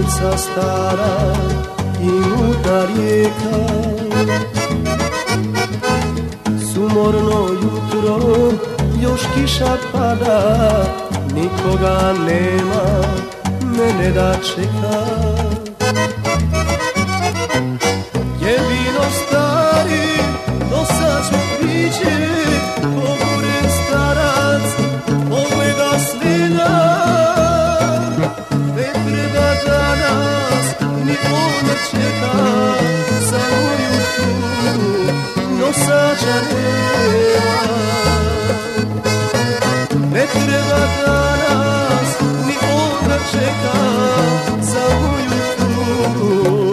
ulica stara i mutna rijeka. Sumorno jutro, još kiša pada, nikoga nema, mene da čeka. Jedino stari, nosač priđe, poguren starac, pogleda slina. Ne treba danas, ni on ne čeka, za moju tugu nosača nema. Ne treba danas, ni on ne čeka, za moju tugu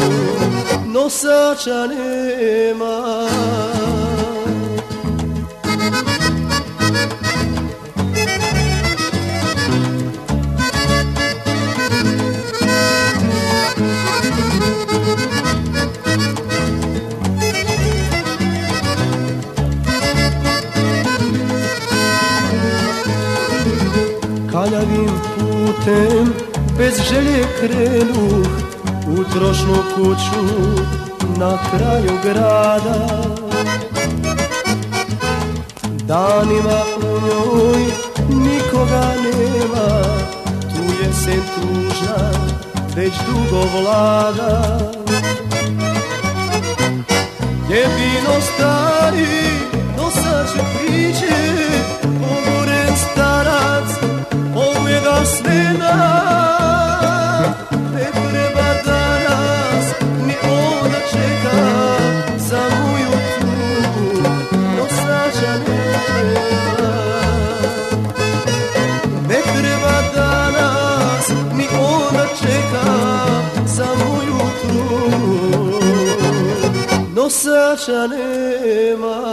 nosača nema. Kaljavim putem bez želje krenuh u trošnu kuću na kraju grada. Danima u njoj nikoga nema, tu jesen tužna već dugo vlada. Jedino stari nosač priđe, pogoren starac, pogleda slina. Ne treba danas, ni on da čeka, za moju tugu nosača nema. Ne treba danas, ni on da čeka, za moju tugu nosača nema.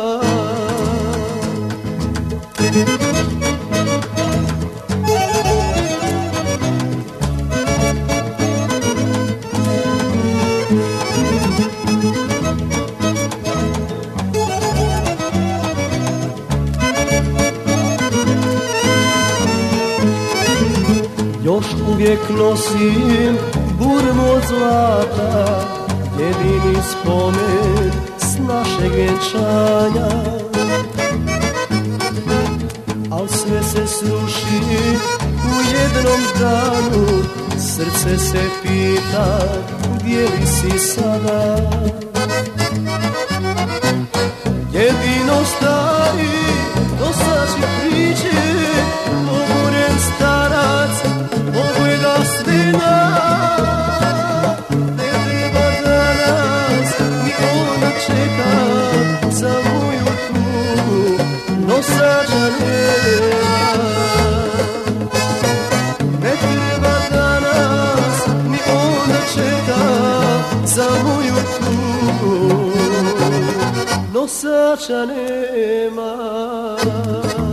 Još uvijek nosim burmu od zlata, jedini spomen s našeg vjenčanja. Al sve se sruši u jednom danu, srce se pita gdje li si sada. Jedino stari nosač priđe, pogoren starac, pogleda slina. Ne treba danas, ni on da čeka, za moju tugu nosača nema. Ne treba danas, ni on da čeka, za moju tugu nosača nema.